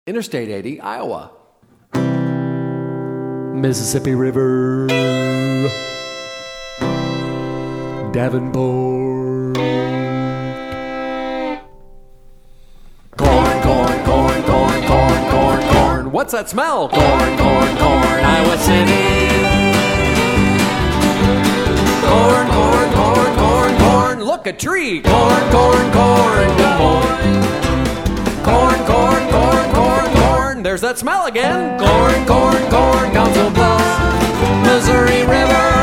Interstate 80, Iowa. Mississippi River, Davenport. Corn, corn, corn, corn, corn, corn, corn. What's that smell? Corn, corn, corn, Iowa City. Corn, corn, corn, corn, corn. Look, a tree. Corn, corn, corn, Des Moines. Corn, corn, corn, corn, corn. There's that smell again. Corn, corn, corn, Council Bluffs, Missouri River.